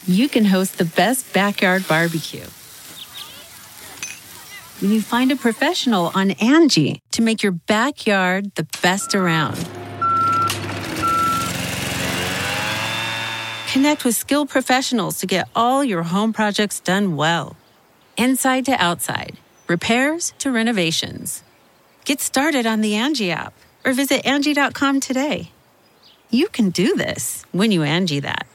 you can host the best backyard barbecue. When you find a professional on Angie to make your backyard the best around. Connect with skilled professionals to get all your home projects done well. Inside to outside, repairs to renovations. Get started on the Angie app or visit Angie.com today. You can do this when you Angie that.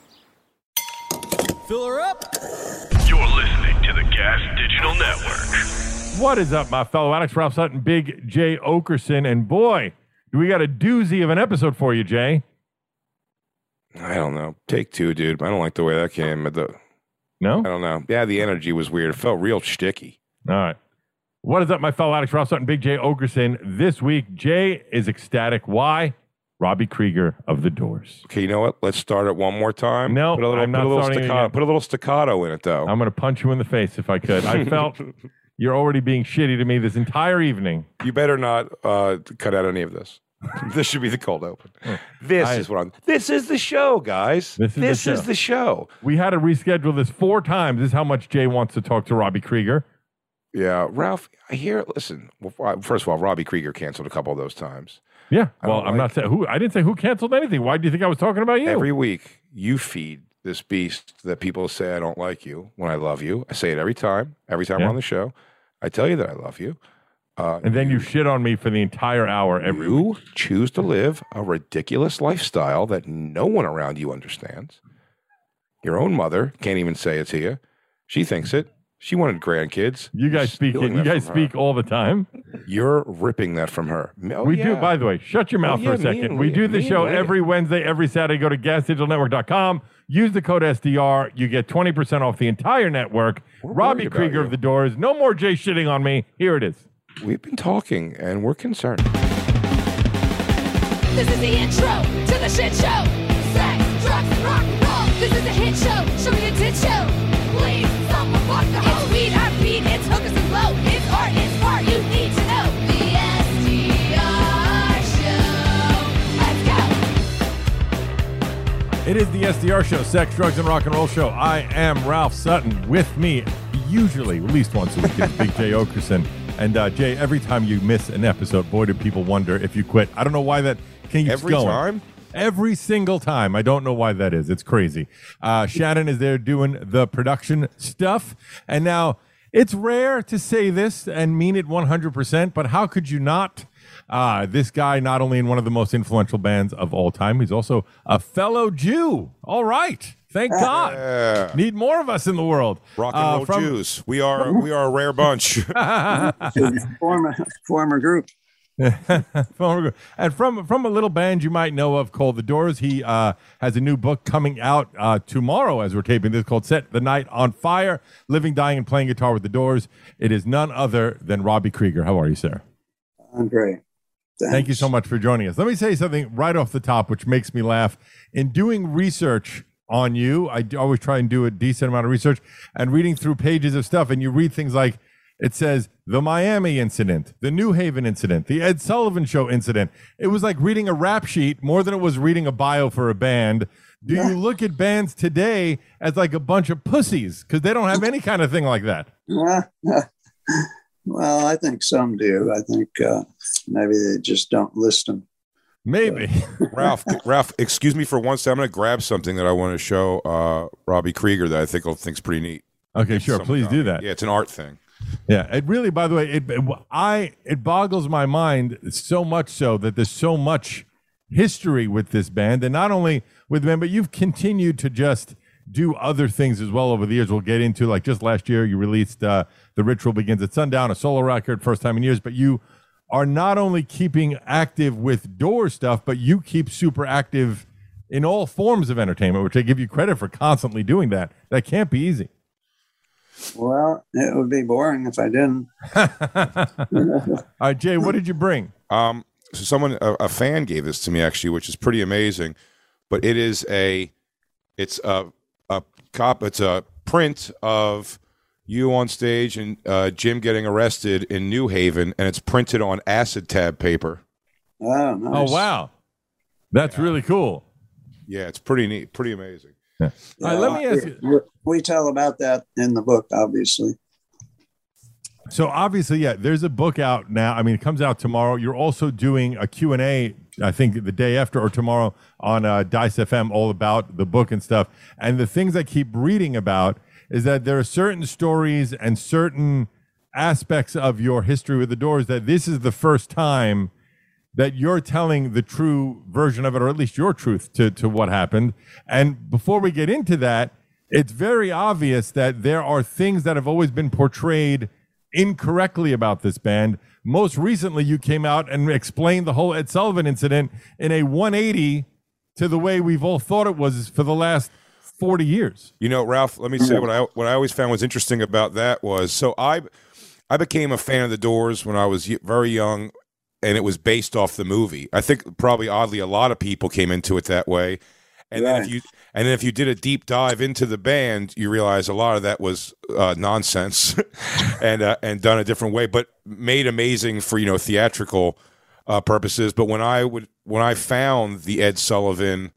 Fill her up. You're listening to the Gas Digital Network. What is up, my fellow addicts? Ralph Sutton, Big Jay Okerson, and boy, do we got a doozy of an episode for you, Jay. I don't know. Take two, dude. I don't like the way that came. No? I don't know. Yeah, the energy was weird. It felt real shticky. All right. What is up, my fellow addicts? Ralph Sutton, Big Jay Okerson. This week, Jay is ecstatic. Why? Robbie Krieger of The Doors. Okay, you know what? Let's start it one more time. No, I'm not starting again. Put a little staccato in it, though. I'm going to punch you in the face if I could. I felt you're already being shitty to me this entire evening. You better not cut out any of this. This should be the cold open. This is the show, guys. This is the show. We had to reschedule this 4 times. This is how much Jay wants to talk to Robbie Krieger. Yeah, Ralph, listen, first of all, Robbie Krieger canceled a couple of those times. Yeah, well, I'm not saying who. I didn't say who canceled anything. Why do you think I was talking about you? Every week, you feed this beast that people say I don't like you when I love you. I say it every time we're on the show. I tell you that I love you. And then you shit on me for the entire hour every week. You choose to live a ridiculous lifestyle that no one around you understands. Your own mother can't even say it to you. She thinks it. She wanted grandkids. You guys speak it. You guys speak all the time. You're ripping that from her. We do, by the way. Shut your mouth for a second. We do the show every Wednesday, every Saturday. Go to GasDigitalNetwork.com. Use the code SDR. You get 20% off the entire network. Robbie Krieger of The Doors. No more Jay shitting on me. Here it is. We've been talking, and we're concerned. This is the intro to the shit show. Sex, drugs, and rock and roll. This is a hit show. Show me a tit show. Please, someone fuck the hoe. It's weed, I beat, it's hookers and blow. It's art, it's smart, you need to know. The SDR show. Let's go. It is the SDR show, Sex, Drugs, and Rock and Roll show. I am Ralph Sutton. With me, usually, at least once a week, is Big Jay Okerson. And Jay, every time you miss an episode, boy, do people wonder if you quit. I don't know why that keeps every going. Time? Every single time. I don't know why that is. It's crazy. Shannon is there doing the production stuff. And now, it's rare to say this and mean it 100%, but how could you not? This guy, not only in one of the most influential bands of all time, he's also a fellow Jew. All right. Thank God. Yeah. Need more of us in the world. Rock and roll Jews. We are a rare bunch. former group. And from a little band you might know of called The Doors, he has a new book coming out tomorrow as we're taping this called Set the Night on Fire, Living, Dying, and Playing Guitar with The Doors. It is none other than Robbie Krieger. How are you, sir? I'm great. Thanks. Thank you so much for joining us. Let me say something right off the top which makes me laugh. In doing research on you, I always try and do a decent amount of research, and reading through pages of stuff, and you read things like, it says the Miami incident, the New Haven incident, the Ed Sullivan Show incident. It was like reading a rap sheet more than it was reading a bio for a band. Do you look at bands today as like a bunch of pussies because they don't have any kind of thing like that? Well, I think some do. I think maybe they just don't list them. Maybe. Ralph, excuse me for one second. I'm going to grab something that I want to show Robbie Krieger that I think he'll think's pretty neat. Okay, sure. Please do that. Yeah, it's an art thing. Yeah, it really, by the way, it boggles my mind so much so that there's so much history with this band, and not only with them, but you've continued to just do other things as well over the years. We'll get into, like, just last year you released The Ritual Begins at Sundown, a solo record, first time in years, but you are not only keeping active with Doors stuff, but you keep super active in all forms of entertainment, which I give you credit for constantly doing that. That can't be easy. Well, it would be boring if I didn't. All right, Jay, what did you bring? So someone, a fan gave this to me actually, which is pretty amazing. But it's a print of you on stage and Jim getting arrested in New Haven, and it's printed on acid tab paper. Oh, nice. Oh, wow. That's really cool. Yeah, it's pretty neat, pretty amazing. Yeah. All right, let me ask you. We tell about that in the book, obviously. So obviously, yeah, there's a book out now. I mean, it comes out tomorrow. You're also doing a Q&A, I think the day after or tomorrow on Dice FM, all about the book and stuff. And the things I keep reading about is that there are certain stories and certain aspects of your history with the Doors that this is the first time that you're telling the true version of it, or at least your truth to what happened. And before we get into that, it's very obvious that there are things that have always been portrayed incorrectly about this band. Most recently, you came out and explained the whole Ed Sullivan incident in a 180 to the way we've all thought it was for the last 40 years. You know, Ralph, let me say what I always found was interesting about that was, so I became a fan of the Doors when I was very young, and it was based off the movie. I think probably oddly a lot of people came into it that way. And then if you did a deep dive into the band, you realize a lot of that was nonsense and done a different way, but made amazing for, you know, theatrical purposes. But when I found the Ed Sullivan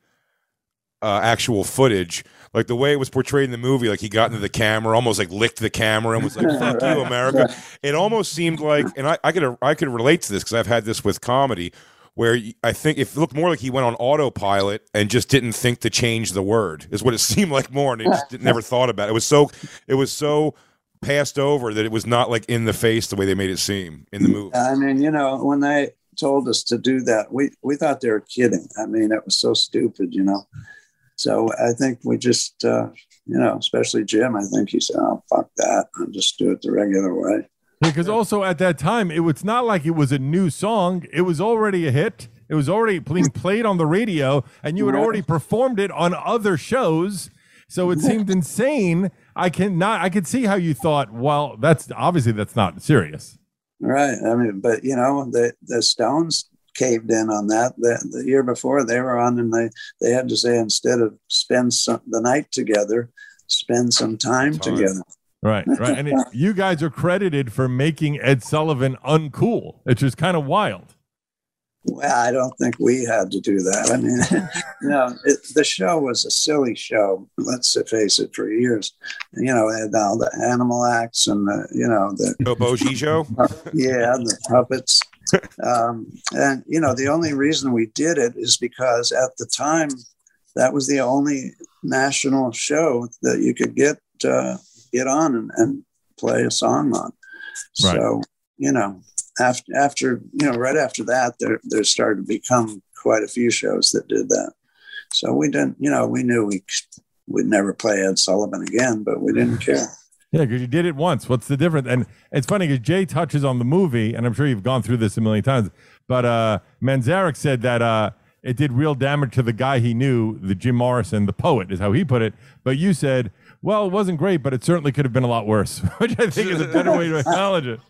actual footage, like the way it was portrayed in the movie, like he got into the camera, almost like licked the camera and was like, "Fuck you, America." It almost seemed like, and I could relate to this because I've had this with comedy, where I think it looked more like he went on autopilot and just didn't think to change the word, is what it seemed like more, and he just never thought about it. It was so passed over that it was not like in the face the way they made it seem in the movie. I mean, you know, when they told us to do that, we thought they were kidding. I mean, it was so stupid, you know. So I think we just, you know, especially Jim, I think he said, "Oh, fuck that. I'll just do it the regular way." Because also at that time, it was not like it was a new song. It was already a hit. It was already being played on the radio, and you had already performed it on other shows. So it seemed insane. I could see how you thought, well, that's not serious. Right. I mean, but, you know, the Stones caved in on that. The year before they were on, and they had to say, instead of spend the night together, spend some time together. Right. And you guys are credited for making Ed Sullivan uncool, which is kind of wild. Well, I don't think we had to do that. I mean, you know, the show was a silly show. Let's face it. For years, you know, they had all the animal acts and the Boji show. The puppets. And you know, the only reason we did it is because at the time that was the only national show that you could get on and play a song on. Right. So, you know, after right after that, there started to become quite a few shows that did that. So we didn't, you know, we knew we'd never play Ed Sullivan again, but we didn't care. Yeah, because you did it once. What's the difference? And it's funny because Jay touches on the movie, and I'm sure you've gone through this a million times, but Manzarek said that it did real damage to the guy he knew, the Jim Morrison, the poet, is how he put it. But you said, well, it wasn't great, but it certainly could have been a lot worse, which I think is a better way to acknowledge it.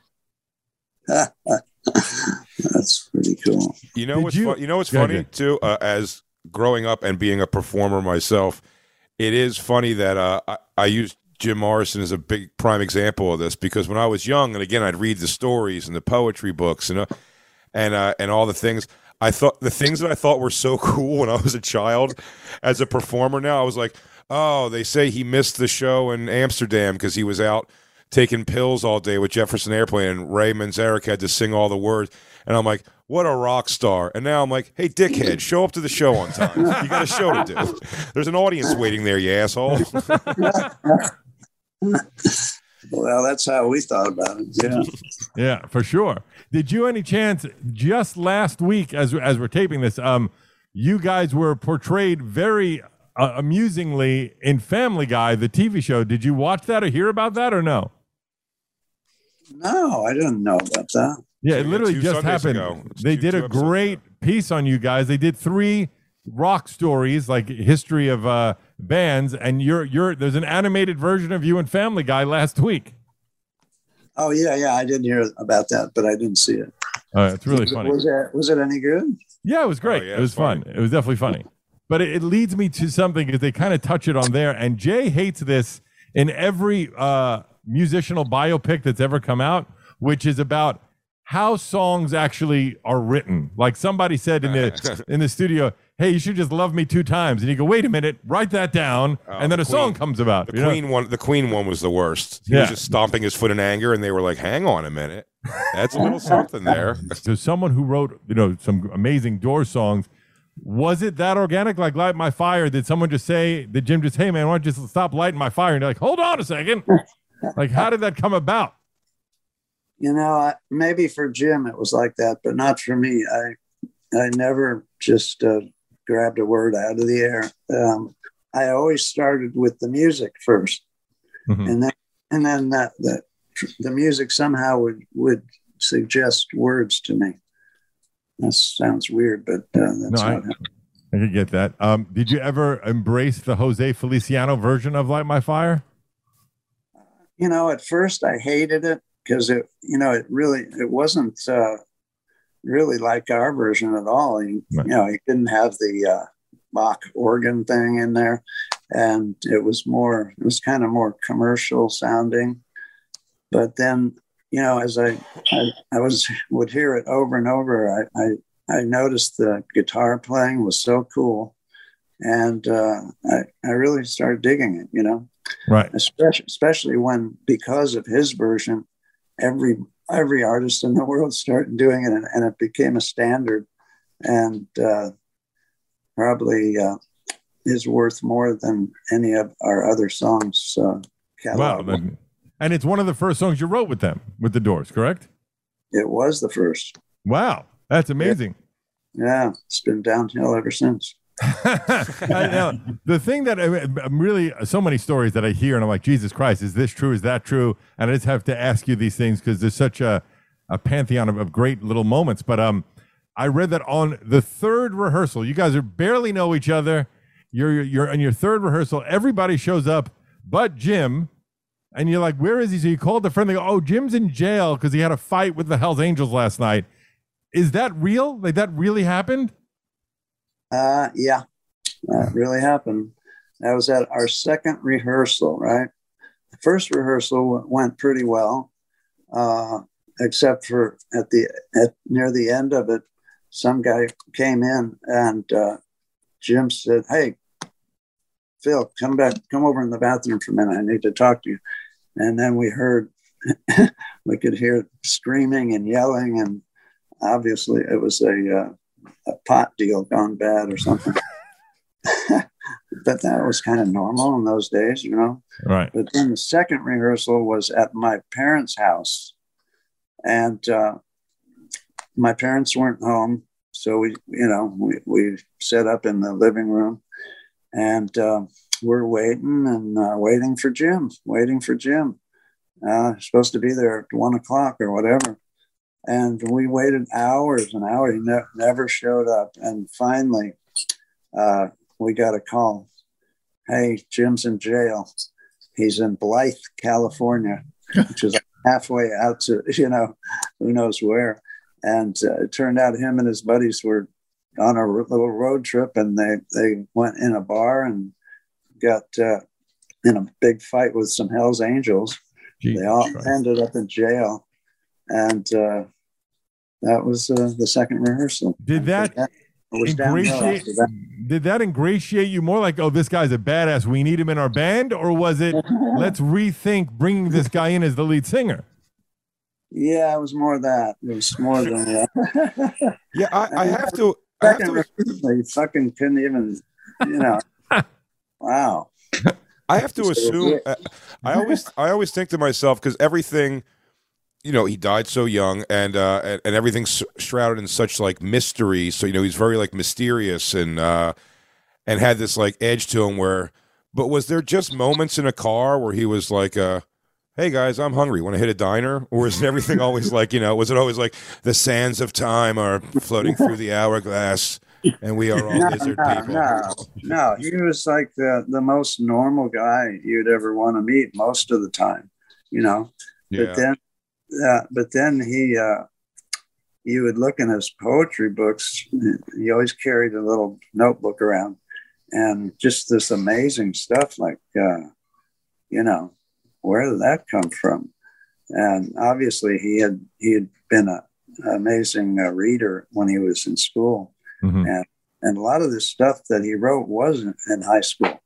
That's pretty cool. You know what's funny too? As growing up and being a performer myself, it is funny that I used Jim Morrison is a big prime example of this, because when I was young, and again, I'd read the stories and the poetry books and all the things. I thought the things that I thought were so cool when I was a child, as a performer now, I was like, oh, they say he missed the show in Amsterdam because he was out taking pills all day with Jefferson Airplane, and Ray Manzarek had to sing all the words. And I'm like, what a rock star. And now I'm like, hey, dickhead, show up to the show on time. You got a show to do. There's an audience waiting there, you asshole. Well, that's how we thought about it. Yeah. Yeah, for sure. Did you any chance, just last week as we're taping this, you guys were portrayed very amusingly in Family Guy, the TV show. Did you watch that or hear about that or no? No, I didn't know about that. Yeah, it literally just happened. They did a great piece on you guys. They did 3 rock stories, like history of bands, and there's an animated version of you in Family Guy last week. Oh yeah, I didn't hear about that, but I didn't see it. It's really funny. Was it any good? Yeah, it was great. It was fun. It was definitely funny. But it leads me to something, because they kind of touch it on there, and Jay hates this in every musical biopic that's ever come out, which is about how songs actually are written. Like somebody said in the studio, hey, you should just love me 2 times. And you go, wait a minute, write that down. And then a song comes about. The Queen one was the worst. He was just stomping his foot in anger, and they were like, hang on a minute. That's a little something there. So someone who wrote, some amazing Doors songs, was it that organic? Like Light My Fire? Did someone just say, did Jim just, hey man, why don't you just stop lighting my fire? And you're like, hold on a second. Like, how did that come about? Maybe for Jim it was like that, but not for me. I never just grabbed a word out of the air. I always started with the music first, and then the music somehow would suggest words to me. That sounds weird, but that's I can get that. Did you ever embrace the Jose Feliciano version of Light My Fire? At first I hated it because it wasn't really like our version at all. He didn't have the Bach organ thing in there, and it was kind of more commercial sounding. But then, as I would hear it over and over, I noticed the guitar playing was so cool, and I really started digging it. Right. Especially when, because of his version, every artist in the world started doing it, and it became a standard, and probably is worth more than any of our other songs. Catalog. Wow. And it's one of the first songs you wrote with them, with the Doors, correct? It was the first. Wow. That's amazing. Yeah. It's been downhill ever since. The thing that I'm really, so many stories that I hear, and I'm like, Jesus Christ, is this true? Is that true? And I just have to ask you these things because there's such a pantheon of great little moments. But I read that on the 3rd rehearsal, you guys barely know each other. You're in your 3rd rehearsal. Everybody shows up but Jim. And you're like, where is he? So you called the friend. They go, oh, Jim's in jail because he had a fight with the Hells Angels last night. Is that real? Like, that really happened? Yeah, that really happened. That was at our 2nd rehearsal, right? The first rehearsal went pretty well, except for near the end of it, some guy came in and Jim said, hey, Phil, come over in the bathroom for a minute. I need to talk to you. And then we could hear screaming and yelling, and obviously it was a pot deal gone bad or something. But that was kind of normal in those days, Right. But then the 2nd rehearsal was at my parents' house, and my parents weren't home, so we set up in the living room. And we're waiting for Jim. Supposed to be there at 1:00 or whatever. And we waited hours and hours. He never showed up. And finally, we got a call. Hey, Jim's in jail. He's in Blythe, California, which is halfway out to, who knows where. And it turned out him and his buddies were on a little road trip, and they went in a bar and got in a big fight with some Hells Angels. They all ended up in jail, and that was the 2nd rehearsal. Did that ingratiate you more? Like, oh, this guy's a badass, we need him in our band? Or was it, let's rethink bringing this guy in as the lead singer? Yeah, it was more of that. It was more than that. Yeah, I have to. You fucking couldn't even, wow. I have to assume. I always think to myself, because everything, he died so young, and everything's shrouded in such like mystery. So he's very like mysterious and had this like edge to him. But was there just moments in a car where he was like, hey guys, I'm hungry, want to hit a diner? Or is everything always like, was it always like the sands of time are floating through the hourglass and we are all lizard people? No, he was like the most normal guy you'd ever want to meet most of the time, Yeah. But then you would look in his poetry books. He always carried a little notebook around, and just this amazing stuff like, where did that come from? And obviously he had been amazing reader when he was in school. Mhm. And a lot of the stuff that he wrote wasn't in high school.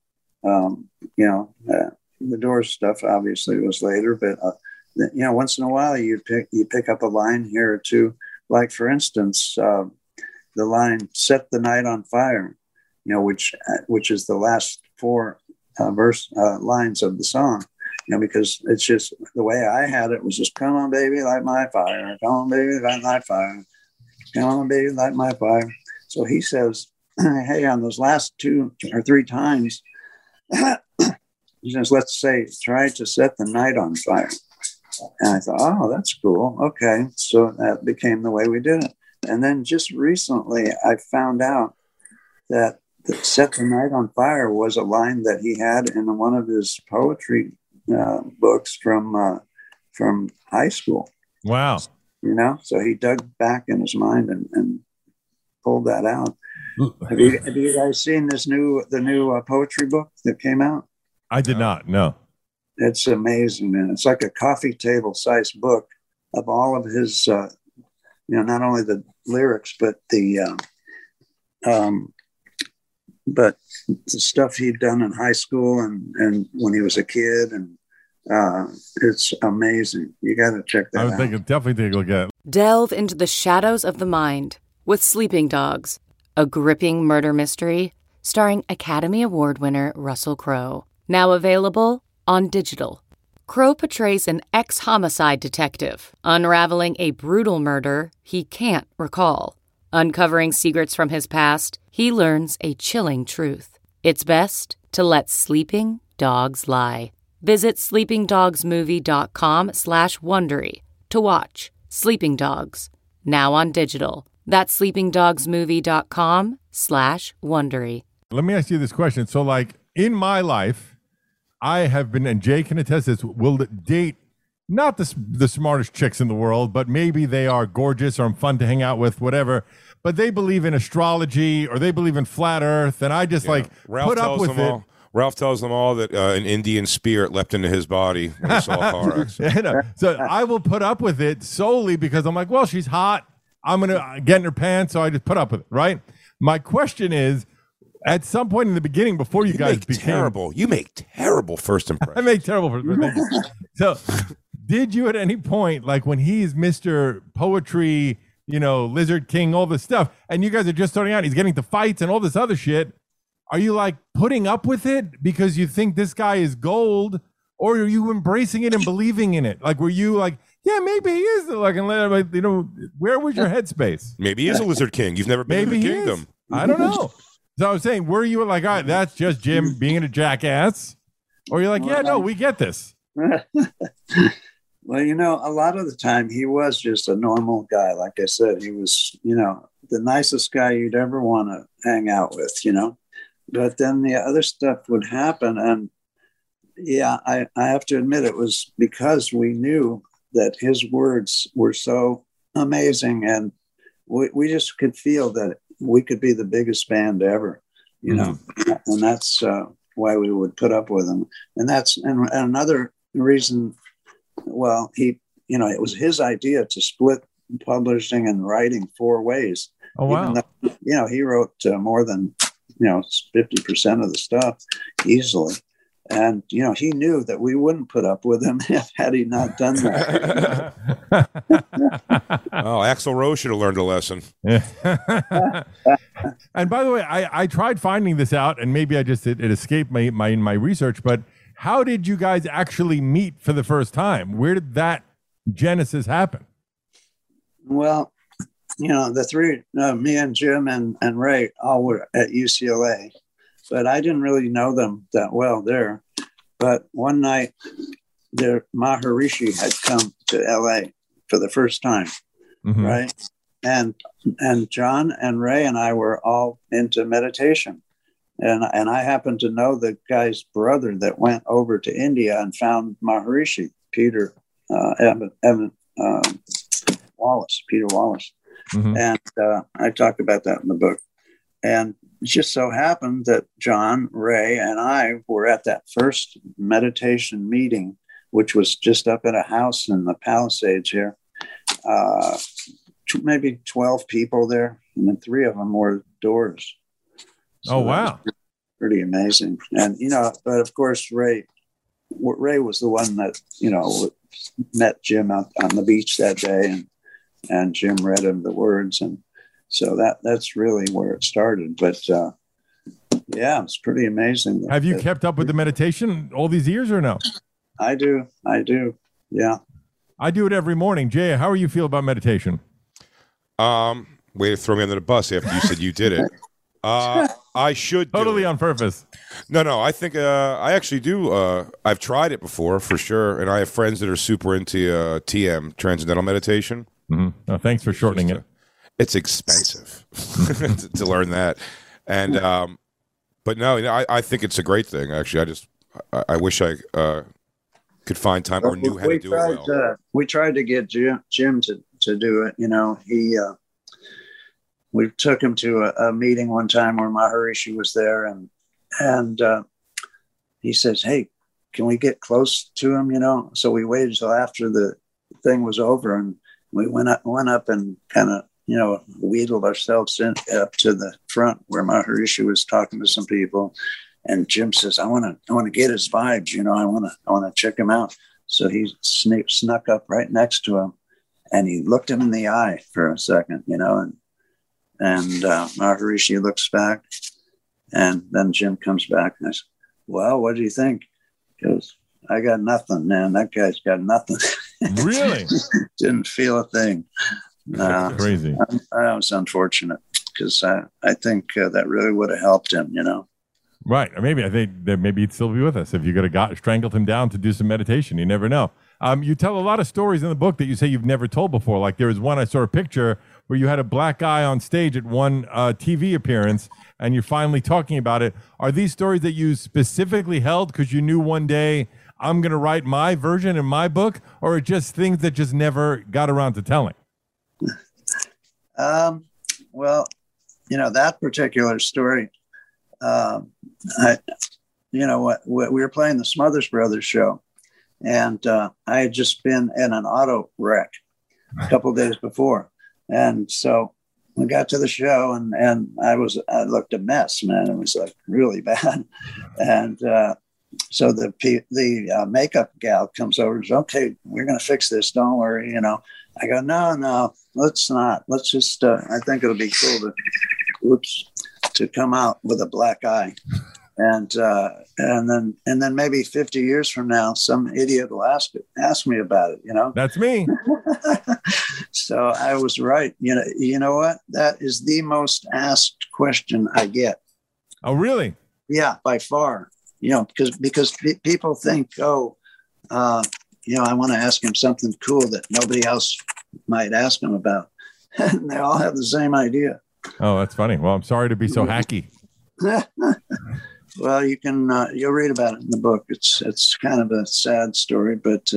The Doors stuff obviously was later, but once in a while you pick up a line here or two. Like for instance, the line "Set the Night on Fire," which is the last four lines of the song. Because it's just the way I had it was just, "Come on, baby, light my fire. Come on, baby, light my fire. Come on, baby, light my fire." So he says, "Hey, on those last 2 or 3 times, he says, let's say, try to set the night on fire." And I thought, oh, that's cool. Okay. So that became the way we did it. And then just recently, I found out that "Set the Night on Fire" was a line that he had in one of his poetry books from high school. Wow. So he dug back in his mind and pulled that out. Have you guys seen the new poetry book that came out? I did not. No. It's amazing, man. It's like a coffee table sized book of all of his, not only the lyrics, but the stuff he'd done in high school and when he was a kid. And it's amazing. You got to check that out. Definitely take a look at it. Delve into the shadows of the mind with Sleeping Dogs, a gripping murder mystery starring Academy Award winner Russell Crowe. Now available on digital. Crowe portrays an ex-homicide detective unraveling a brutal murder he can't recall. Uncovering secrets from his past, he learns a chilling truth. It's best to let sleeping dogs lie. Visit sleepingdogsmovie.com/Wondery to watch Sleeping Dogs, now on digital. That's sleepingdogsmovie.com/Wondery. Let me ask you this question. So, like, in my life, I have been, and Jay can attest this, will date not the smartest chicks in the world, but maybe they are gorgeous or I'm fun to hang out with, whatever. But they believe in astrology or they believe in flat Earth, and I just put up with it. Ralph tells them all that an Indian spirit leapt into his body when he saw a car accident. So I will put up with it solely because I'm like, well, she's hot. I'm going to get in her pants, so I just put up with it, right? My question is, at some point in the beginning, before you guys became terrible, you make terrible first impressions. I make terrible first impressions. So, did you at any point, like when he's Mr. Poetry, Lizard King, all this stuff, and you guys are just starting out, he's getting to fights and all this other shit, are you like putting up with it because you think this guy is gold, or are you embracing it and believing in it? Like, were you like, yeah, maybe he is, like, where was your headspace? Maybe he is a Lizard King. You've never been in the kingdom. Is. I don't know. So I was saying, were you like, all right, that's just Jim being a jackass? Or you're like, yeah, no, we get this. Well, a lot of the time he was just a normal guy. Like I said, he was, the nicest guy you'd ever want to hang out with, But then the other stuff would happen. And yeah, I have to admit it was because we knew that his words were so amazing. And we just could feel that we could be the biggest band ever, and that's why we would put up with him. And that's and another reason. Well, it was his idea to split publishing and writing 4 ways. Oh wow! Even though, he wrote more than 50% of the stuff easily. And, he knew that we wouldn't put up with him had he not done that. Oh, Axl Rose should have learned a lesson. And by the way, I tried finding this out, and maybe it escaped my research, but how did you guys actually meet for the first time? Where did that genesis happen? Well, the three, me and Jim and Ray, all were at UCLA. But I didn't really know them that well there. But one night, Maharishi had come to LA for the first time, right? And John and Ray and I were all into meditation. And I happened to know the guy's brother that went over to India and found Maharishi, Peter Wallace. And I talk about that in the book. And it just so happened that John, Ray, and I were at that first meditation meeting, which was just up at a house in the Palisades here. maybe 12 people there, and then 3 of them were doors. So oh, wow. Pretty amazing. And, but of course, Ray was the one that, met Jim on the beach that day, and Jim read him the words. And so that's really where it started. But yeah, it's pretty amazing. Have you kept up with the meditation all these years or no? I do. Yeah. I do it every morning. Jay, how do you feel about meditation? Way to throw me under the bus after you said you did it. I should do totally it. on purpose. No. I think I actually do. I've tried it before for sure, and I have friends that are super into TM, Transcendental Meditation. Mm-hmm. Oh, thanks for shortening it. It's expensive to learn that, and but no, I think it's a great thing. Actually, I wish I could find time or knew how to do it well. We tried to get Jim to do it. We took him to a meeting one time where Maharishi was there, and he says, "Hey, can we get close to him?" So we waited until after the thing was over, and we went up and kind of wheedled ourselves up to the front where Maharishi was talking to some people. And Jim says, "I want to get his vibes. I want to check him out." So he snuck up right next to him, and he looked him in the eye for a second, and Maharishi looks back, and then Jim comes back and I said, "Well, what do you think?" He goes, "I got nothing, man. That guy's got nothing." Really? Didn't feel a thing. Crazy. That was unfortunate because I think that really would have helped him, Right. Or maybe I think that maybe he'd still be with us if you could have strangled him down to do some meditation. You never know. You tell a lot of stories in the book that you say you've never told before. Like there was one, I saw a picture where you had a black guy on stage at one TV appearance and you're finally talking about it. Are these stories that you specifically held because you knew one day I'm going to write my version in my book, or are it just things that just never got around to telling? Well, that particular story, we were playing the Smothers Brothers show, and I had just been in an auto wreck a couple of days before. And so we got to the show and I looked a mess, man. It was like really bad. And so the makeup gal comes over and says, "Okay, we're going to fix this. Don't worry." I go, no, let's not. Let's just, I think it'll be cool to come out with a black eye. And then maybe 50 years from now, some idiot will ask me about it, That's me. So I was right. You know what? That is the most asked question I get. Oh, really? Yeah, by far. Because people think, I want to ask him something cool that nobody else might ask him about. And they all have the same idea. Oh, that's funny. Well, I'm sorry to be so hacky. Well, you can you'll read about it in the book. It's kind of a sad story, but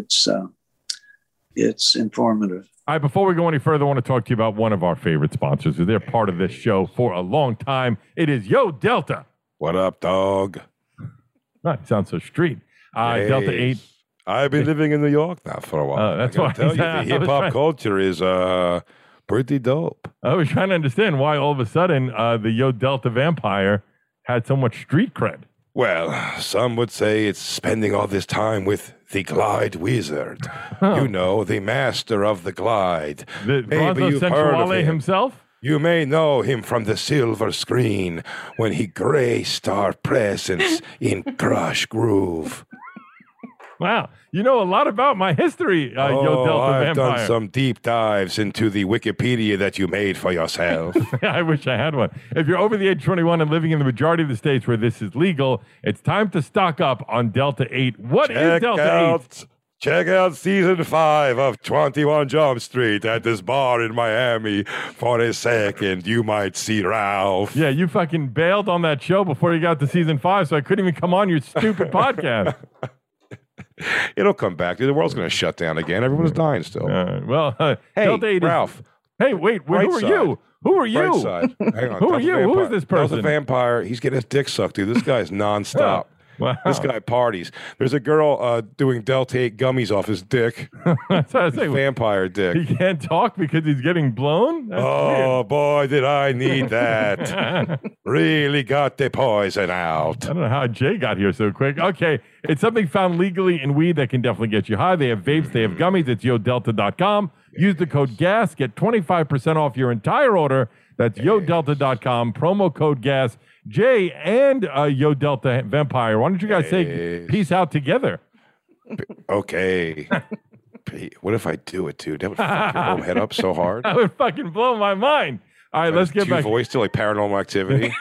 it's informative. All right, before we go any further, I want to talk to you about one of our favorite sponsors. They're part of this show for a long time. It is Yo Delta. What up, dog? Oh, you sound so street. Hey, Delta 8. I've been living in New York now for a while. That's I why gotta tell you, the hip hop culture is pretty dope. I was trying to understand why all of a sudden the Yo Delta vampire had so much street cred. Well, some would say it's spending all this time with the Glide Wizard. Oh. The master of the Glide. The Bronzo Sensuale himself? You may know him from the silver screen when he graced our presence in Crush Groove. Wow. You know a lot about my history, Yo Delta I've vampire. done some deep dives into the Wikipedia that you made for yourself. I wish I had one. If you're over the age of 21 and living in the majority of the states where this is legal, it's time to stock up on Delta 8. What is Delta 8? Check out season 5 of 21 Jump Street at this bar in Miami. For a second, you might see Ralph. Yeah, you fucking bailed on that show before you got to season 5, so I couldn't even come on your stupid podcast. It'll come back. The world's going to shut down again. Everyone's dying still. Hey, Delta 8 Ralph. Hey, wait, who are you? Who are you? Right side. Hang on. Who are you? Who is this person? Delta vampire. He's getting his dick sucked, dude. This guy's nonstop. Wow. This guy parties. There's a girl doing Delta 8 gummies off his dick. That's what I was saying. Vampire dick. He can't talk because he's getting blown? That's weird. Boy, did I need that. Really got the poison out. I don't know how Jay got here so quick. Okay, it's something found legally in weed that can definitely get you high. They have vapes, they have gummies. It's yodelta.com. Use the code GAS. Get 25% off your entire order. That's yodelta.com. Promo code GAS. Jay and Yo Delta Vampire, why don't you guys say peace out together? Okay. What if I do it, dude? That would fuck your whole head up so hard. That would fucking blow my mind. All right, let's get back. Voice to like Paranormal Activity.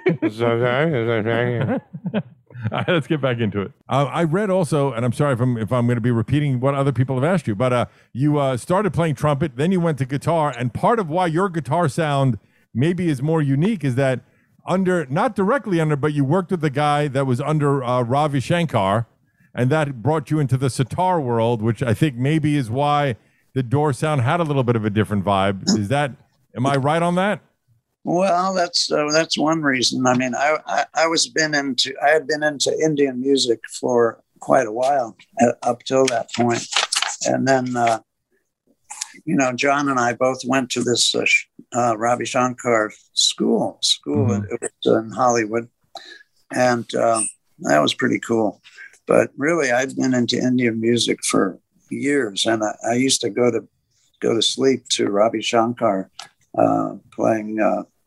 All right, let's get back into it. I read also, and I'm sorry if I'm going to be repeating what other people have asked you, but you started playing trumpet, then you went to guitar, and part of why your guitar sound maybe is more unique is that not directly under, but you worked with the guy that was under Ravi Shankar, and that brought you into the sitar world, which I think maybe is why the Door sound had a little bit of a different vibe. Am I right on that? Well, that's one reason. I mean, I had been into Indian music for quite a while up till that point, and then John and I both went to this Ravi Shankar school in Hollywood, and that was pretty cool. But really, I've been into Indian music for years, and I used to go to sleep to Ravi Shankar playing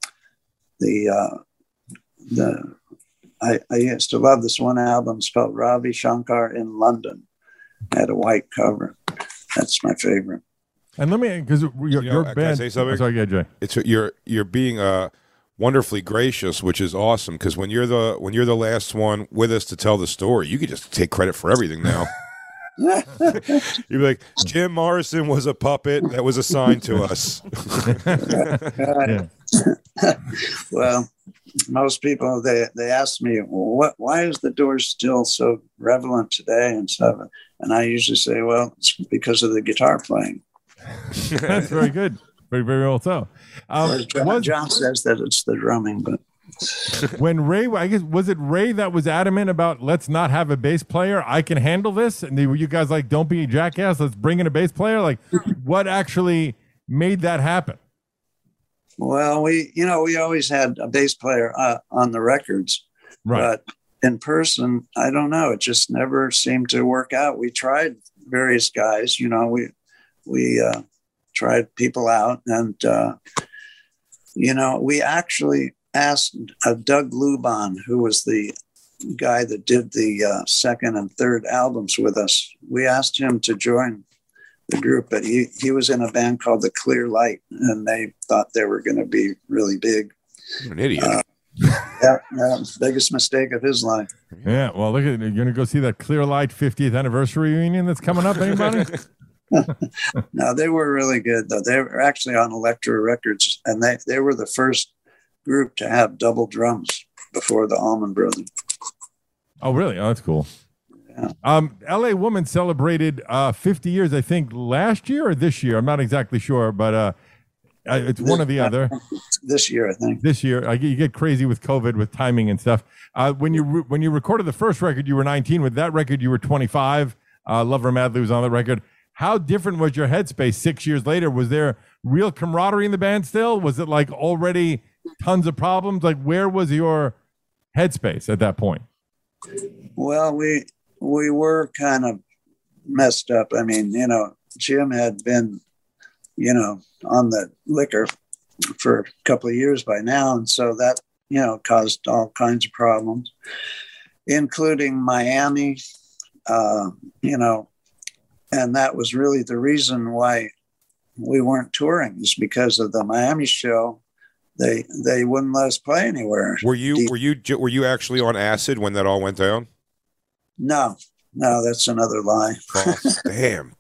I used to love this one album. It's called Ravi Shankar in London. It had a white cover. That's my favorite. And let me, because your band. Can I say something? Sorry, yeah, Jay. It's you're being wonderfully gracious, which is awesome. Because when you're the last one with us to tell the story, you could just take credit for everything now. You'd be like, Jim Morrison was a puppet that was assigned to us. Well, most people they ask me, why is the Doors still so relevant today and stuff? And I usually say, well, it's because of the guitar playing. That's very good. Very, very well so. John says that it's the drumming, but when Ray, I guess, was it Ray that was adamant about let's not have a bass player? I can handle this. And were you guys like, don't be a jackass. Let's bring in a bass player. Like, what actually made that happen? Well, we always had a bass player on the records, right? But in person, I don't know. It just never seemed to work out. We tried various guys. We tried people out, and we actually asked Doug Luban, who was the guy that did the second and third albums with us. We asked him to join the group, but he was in a band called The Clear Light, and they thought they were going to be really big. You're an idiot. Biggest mistake of his life. Yeah, well, look at you're going to go see that Clear Light 50th anniversary reunion that's coming up. Anybody? No, they were really good though. They were actually on Elektra Records, and they were the first group to have double drums before the Allman Brothers. Oh, really? Oh, that's cool. Yeah. LA Woman celebrated 50 years, I think, last year or this year. I'm not exactly sure, but it's one or the other. This year, I think. This year. You get crazy with COVID, with timing and stuff. When you recorded the first record, you were 19. With that record, you were 25. Love Her Madly was on the record. How different was your headspace 6 years later? Was there real camaraderie in the band still? Was it like already tons of problems? Like, where was your headspace at that point? Well, we were kind of messed up. I mean, Jim had been, on the liquor for a couple of years by now. And so that, caused all kinds of problems, including Miami, and that was really the reason why we weren't touring, is because of the Miami show. They wouldn't let us play anywhere. Were you actually on acid when that all went down? No, that's another lie. Oh, damn.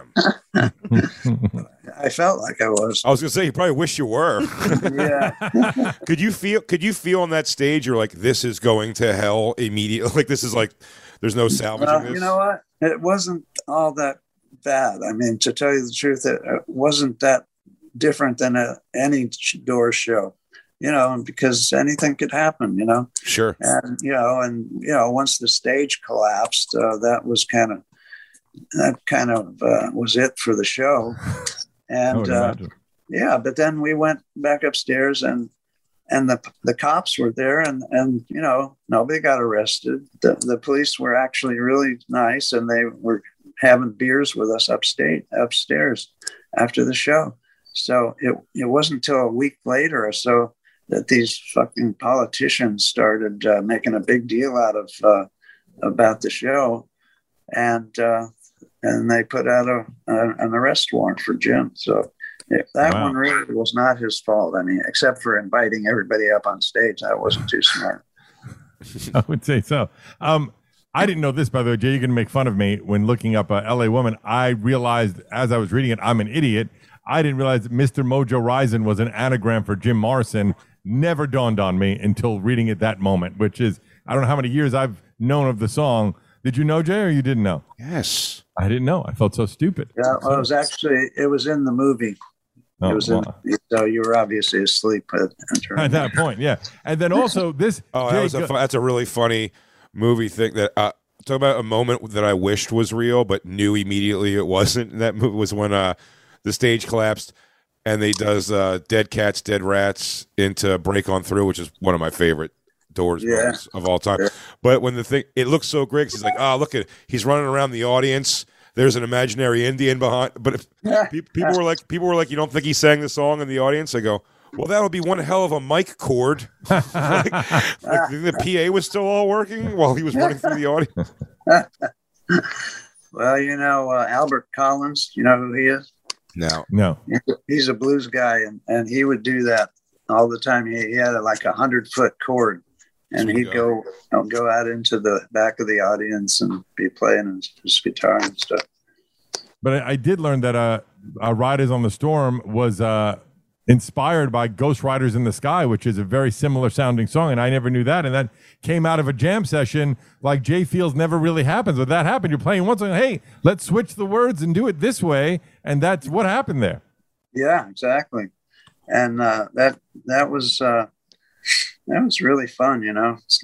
I felt like I was. I was gonna say you probably wish you were. Yeah. Could you feel on that stage you're like, this is going to hell immediately? Like this is like there's no salvaging this? You know what? It wasn't all that bad. I mean, to tell you the truth, it wasn't that different than any Doors show. because anything could happen, Sure. and once the stage collapsed, that kind of was it for the show. And but then we went back upstairs, and the cops were there, and nobody got arrested. The police were actually really nice, and they were having beers with us upstairs after the show. So it wasn't until a week later or so that these fucking politicians started making a big deal out of about the show, and they put out an arrest warrant for Jim. So that one really was not his fault. I mean, except for inviting everybody up on stage, that wasn't too smart. I would say so. I didn't know this, by the way, Jay. You're going to make fun of me when looking up L.A. Woman. I realized as I was reading it, I'm an idiot. I didn't realize that Mr. Mojo Rising was an anagram for Jim Morrison. Never dawned on me until reading it that moment, which is, I don't know how many years I've known of the song. Did you know, Jay, or you didn't know? Yes. I didn't know. I felt so stupid. Yeah, well, it was in the movie. So you were obviously asleep at that point, yeah. And then also this. That's a really funny movie thing that talk about a moment that I wished was real, but knew immediately it wasn't. And that movie was when the stage collapsed, and they does Dead Cats, Dead Rats into Break On Through, which is one of my favorite Doors movies of all time. But when it looks so great, 'cause he's like, look at, he's running around the audience. There's an imaginary Indian behind. But people were like, you don't think he sang the song in the audience? I go, well, that would be one hell of a mic cord. like the PA was still all working while he was running through the audience. Well, Albert Collins, you know who he is? No. He's a blues guy, and he would do that all the time. He had like 100-foot cord, and he'd go out into the back of the audience and be playing his guitar and stuff. But I did learn that Riders on the Storm was inspired by Ghost Riders in the Sky, which is a very similar sounding song, and I never knew that. And that came out of a jam session like Jay feels never really happens. But that happened. You're playing one song, hey, let's switch the words and do it this way, and that's what happened there. Yeah, exactly. And that was really fun, and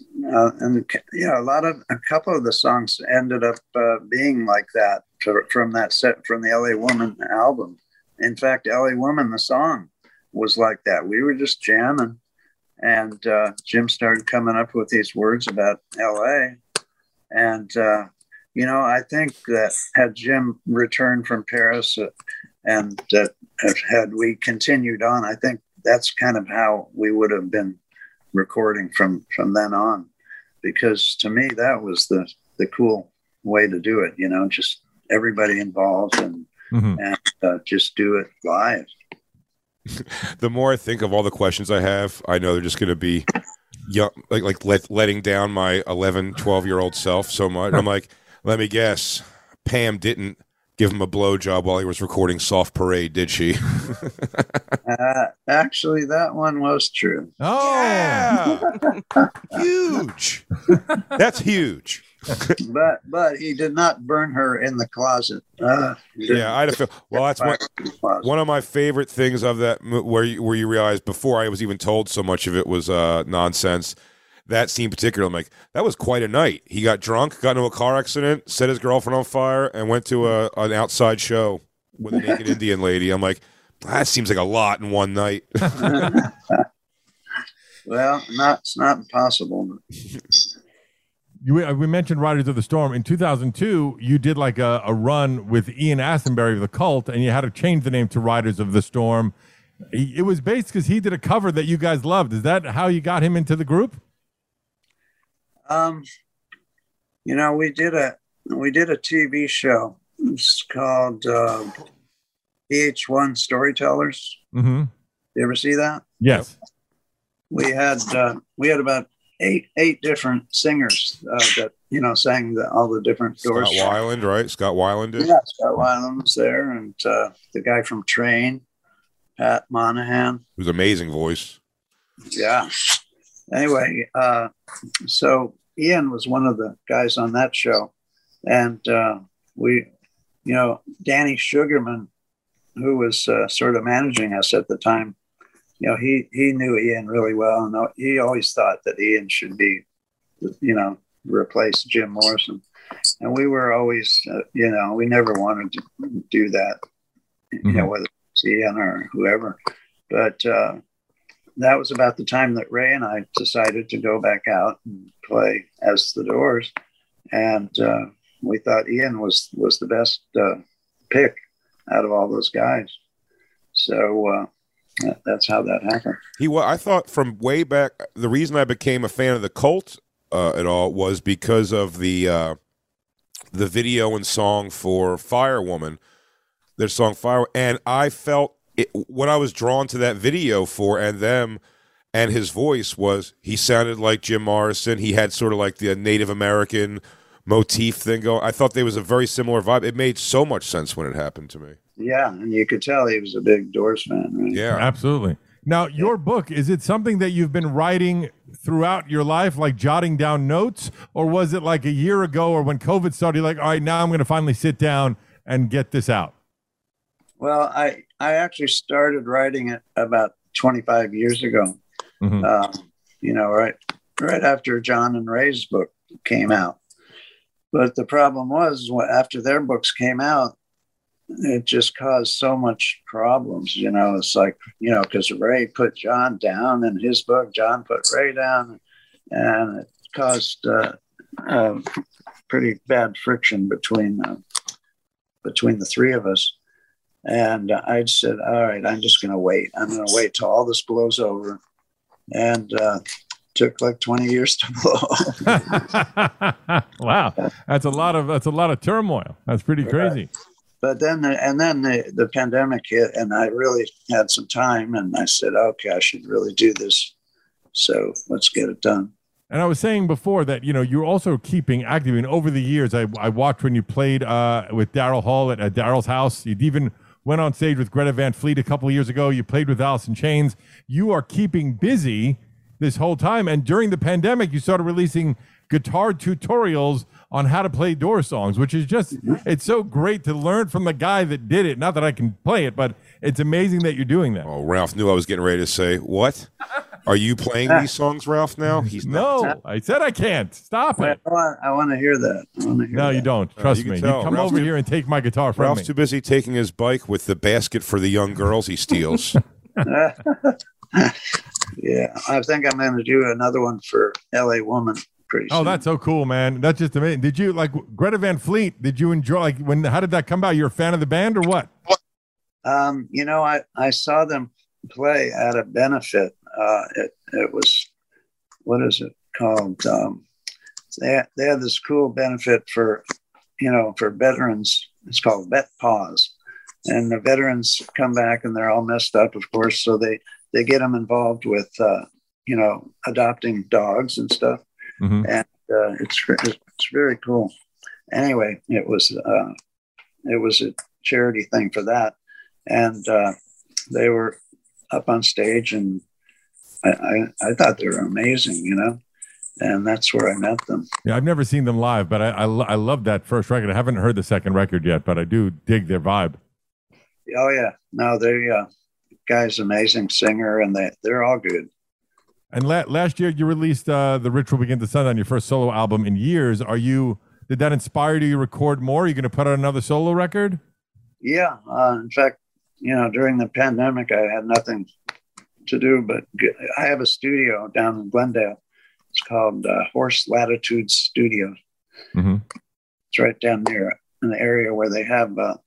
a couple of the songs ended up being like that from the L.A. Woman album. In fact, L.A. Woman, the song, was like that. We were just jamming, and Jim started coming up with these words about L.A. And I think that had Jim returned from Paris and that had we continued on, I think that's kind of how we would have been recording from then on, because to me that was the cool way to do it, just everybody involved and just do it live. The more I think of all the questions I have, I know they're just going to be young, letting down my 11, 12-year-old self so much. I'm like, let me guess, Pam didn't give him a blowjob while he was recording Soft Parade, did she? Actually, that one was true. Oh, yeah. Huge. That's huge. But he did not burn her in the closet. Yeah, I'd feel. Well, that's one of my favorite things of that, where you realize before I was even told so much of it was nonsense. That scene particularly, I'm like, that was quite a night. He got drunk, got into a car accident, set his girlfriend on fire, and went to an outside show with a naked Indian lady. I'm like, that seems like a lot in one night. Well, it's not impossible. We mentioned Riders of the Storm. In 2002, you did like a run with Ian Astbury of The Cult, and you had to change the name to Riders of the Storm. It was based because he did a cover that you guys loved. Is that how you got him into the group? We did a TV show. It's called VH1 Storytellers. Mm-hmm. You ever see that? Yes. We had about eight different singers that sang all the different Doors. Scott Weiland, right? Scott Weiland did. Yeah, Scott Weiland was there, and the guy from Train, Pat Monahan. It was an amazing voice. Yeah. Anyway, so Ian was one of the guys on that show, and Danny Sugarman, who was sort of managing us at the time, he knew Ian really well, and he always thought that Ian should be, replace Jim Morrison. And we were always, we never wanted to do that, whether it's Ian or whoever. But that was about the time that Ray and I decided to go back out and play as the Doors. And we thought Ian was the best pick out of all those guys. So that's how that happened. I thought from way back, the reason I became a fan of the Cult at all was because of the video and song for Firewoman, their song Fire. And I felt what I was drawn to that video for and them and his voice was he sounded like Jim Morrison. He had sort of like the Native American motif thing going. I thought there was a very similar vibe. It made so much sense when it happened to me. Yeah, and you could tell he was a big Doors fan, right? Yeah, absolutely. Now, your book, is it something that you've been writing throughout your life, like jotting down notes, or was it like a year ago or when COVID started, you're like, all right, now I'm going to finally sit down and get this out? Well, I actually started writing it about 25 years ago, right after John and Ray's book came out. But the problem was, after their books came out, it just caused so much problems. It's like, because Ray put John down in his book, John put Ray down, and it caused pretty bad friction between the three of us. And I said, all right, I'm just going to wait. I'm going to wait till all this blows over. And took like 20 years to blow. Wow. That's a lot of turmoil. That's pretty crazy. But then the pandemic hit, and I really had some time, and I said, okay, I should really do this. So let's get it done. And I was saying before that, you're also keeping active. And over the years, I watched when you played with Daryl Hall at Daryl's house. You'd even went on stage with Greta Van Fleet a couple of years ago. You played with Alice in Chains. You are keeping busy this whole time. And during the pandemic, you started releasing guitar tutorials on how to play Doors songs, which is just, it's so great to learn from the guy that did it. Not that I can play it, but it's amazing that you're doing that. Oh, Ralph knew I was getting ready to say, what? Are you playing these songs, Ralph, now? He's not. No, I said I can't. Stop it. I want to hear that. No, you don't. Trust me. You come Ralph's over here and take my guitar from me. Ralph's too busy taking his bike with the basket for the young girls he steals. Yeah, I think I'm going to do another one for LA Woman pretty soon. Oh, that's so cool, man. That's just amazing. Did you, like Greta Van Fleet, did you enjoy, how did that come about? You're a fan of the band or what? I saw them play at a benefit. It was, what is it called? They had this cool benefit for veterans. It's called Vet Paws. And the veterans come back and they're all messed up, of course. So they get them involved with, adopting dogs and stuff. Mm-hmm. And it's very cool. Anyway, it was a charity thing for that. And they were up on stage, and I thought they were amazing, and that's where I met them. Yeah, I've never seen them live, but I love that first record. I haven't heard the second record yet, but I do dig their vibe. Oh, yeah. No, guy's amazing singer, and they're all good. And last year, you released The Ritual Begins at Sundown, your first solo album in years. Did that inspire you to record more? Are you going to put out another solo record? Yeah. In fact, during the pandemic, I had nothing to do, but I have a studio down in Glendale. It's called Horse Latitude Studios. Mm-hmm. It's right down there in the area where they have a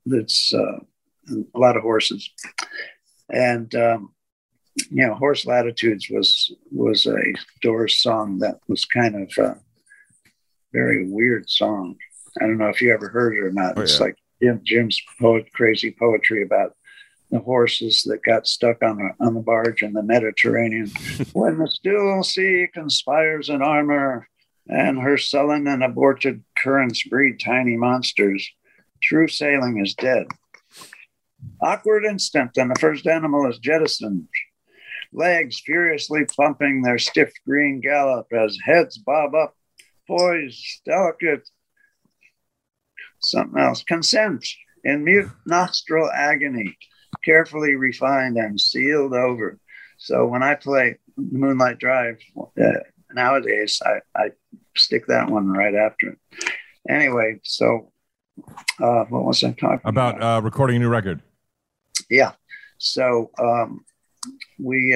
lot of horses. And, Horse Latitudes was a Doors song that was kind of a very weird song. I don't know if you ever heard it or not. Oh, it's like Jim's crazy poetry about the horses that got stuck on the barge in the Mediterranean. When the still sea conspires in armor, and her sullen and aborted currents breed tiny monsters, true sailing is dead. Awkward instant, and the first animal is jettisoned. Legs furiously pumping their stiff green gallop as heads bob up, poised, delicate. Something else. Consent in mute nostril agony. carefully refined and sealed over. So when I play Moonlight Drive nowadays, I stick that one right after it. Anyway, so what was I talking about? Recording a new record. Yeah. So we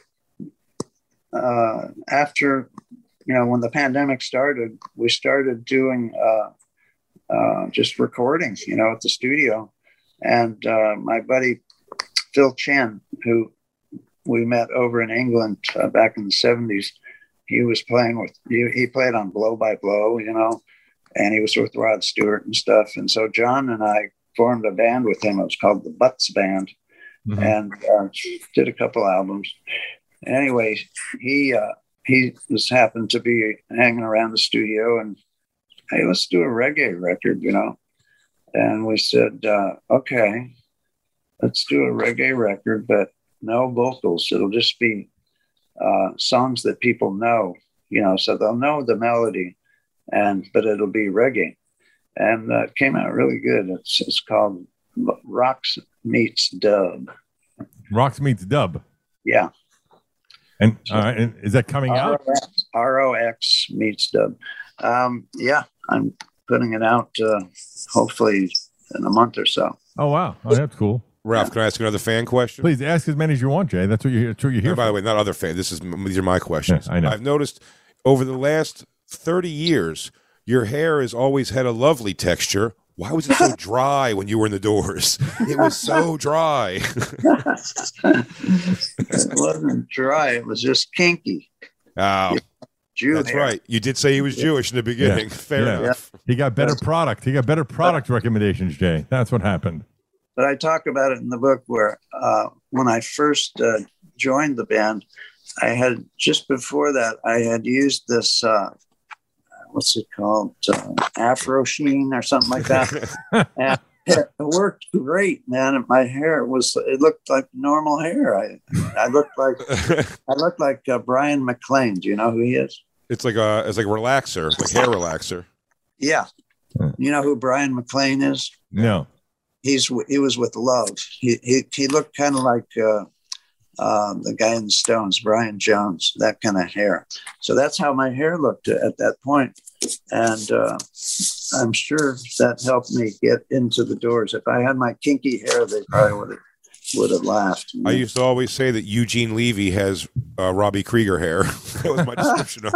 after, when the pandemic started, we started doing just recordings, at the studio. And my buddy Phil Chen, who we met over in England back in the 70s, he was playing with, he played on Blow by Blow, and he was with Rod Stewart and stuff. And so John and I formed a band with him. It was called the Butts Band, and did a couple albums. Anyway, he just happened to be hanging around the studio, and hey, let's do a reggae record, And we said, okay, let's do a reggae record, but no vocals. It'll just be songs that people know, so they'll know the melody, but it'll be reggae. And it came out really good. It's called Rocks Meets Dub. Rocks Meets Dub. Yeah. And and is that coming out? ROX Meets Dub. Yeah, I'm putting it out hopefully in a month or so. Oh, wow. Oh, that's cool. Ralph, can I ask another fan question? Please ask as many as you want, Jay. That's what you're here. By the way, not other fans. These are my questions. Yeah, I know. I've noticed over the last 30 years, your hair has always had a lovely texture. Why was it so dry when you were in the Doors? It was so dry. It wasn't dry. It was just kinky. Oh, Jew that's hair. right. You did say he was Jewish in the beginning. Yeah. Fair enough. He got better product. He got better product recommendations, Jay. That's what happened. But I talk about it in the book where when I first joined the band, I had, just before that, I had used this, what's it called? Afro Sheen or something like that. And it worked great, man. My hair it looked like normal hair. I looked like Brian McLean. Do you know who he is? It's like a relaxer, like hair relaxer. Yeah. You know who Brian McLean is? No. He was with Love. He looked kind of like the guy in the Stones, Brian Jones, that kind of hair. So that's how my hair looked at that point. And I'm sure that helped me get into the Doors. If I had my kinky hair, they probably would have laughed. I used to always say that Eugene Levy has Robbie Krieger hair. That was my description of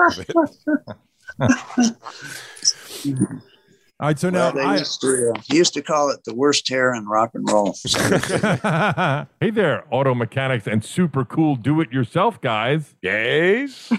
it. All right, so now they used to call it the worst hair in rock and roll. Hey there, auto mechanics and super cool do-it-yourself guys. Yes?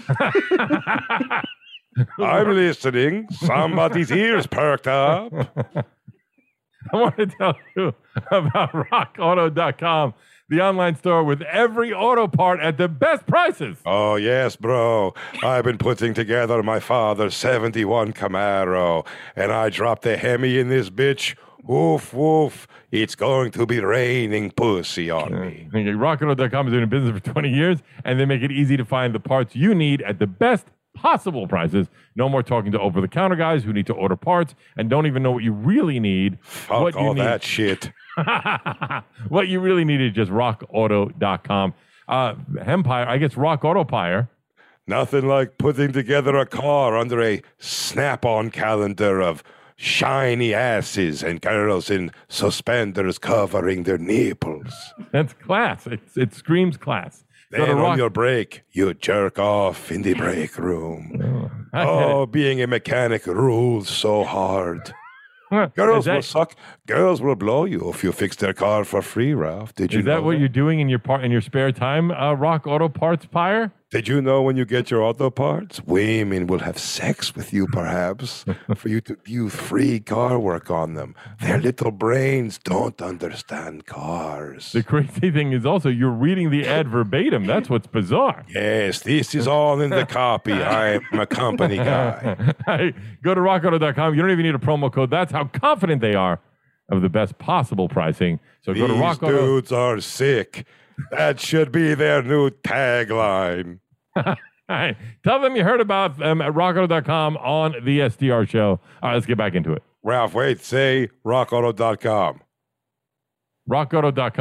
I'm listening. Somebody's ears perked up. I want to tell you about rockauto.com, the online store with every auto part at the best prices. Oh, yes, bro. I've been putting together my father's 71 Camaro, and I dropped a Hemi in this bitch. Woof, woof. It's going to be raining pussy on me. Rockauto.com is doing business for 20 years, and they make it easy to find the parts you need at the best possible prices. No more talking to over-the-counter guys who need to order parts and don't even know what you really need. Fuck all that shit. What you really need is just rockauto.com. Empire, I guess Rock Auto Pyre. Nothing like putting together a car under a snap-on calendar of shiny asses and girls in suspenders covering their nipples. That's class. It screams class. Then on your break, you jerk off in the break room. Oh, being a mechanic rules so hard. Girls will suck. Girls will blow you if you fix their car for free, Ralph. Did you know Is that what you're doing in your spare time, Rock Auto Parts Pyre? Did you know when you get your auto parts, women will have sex with you, perhaps, for you to view free car work on them? Their little brains don't understand cars. The crazy thing is also you're reading the ad verbatim. That's what's bizarre. Yes, this is all in the copy. I'm a company guy. Hey, go to rockauto.com. You don't even need a promo code. That's how confident they are of the best possible pricing. So go to These Rock Auto. dudes are sick. That should be their new tagline. Hey, tell them you heard about them at rockauto.com on the SDR show. All right, let's get back into it. Ralph, wait, say rockauto.com. Rockauto.com.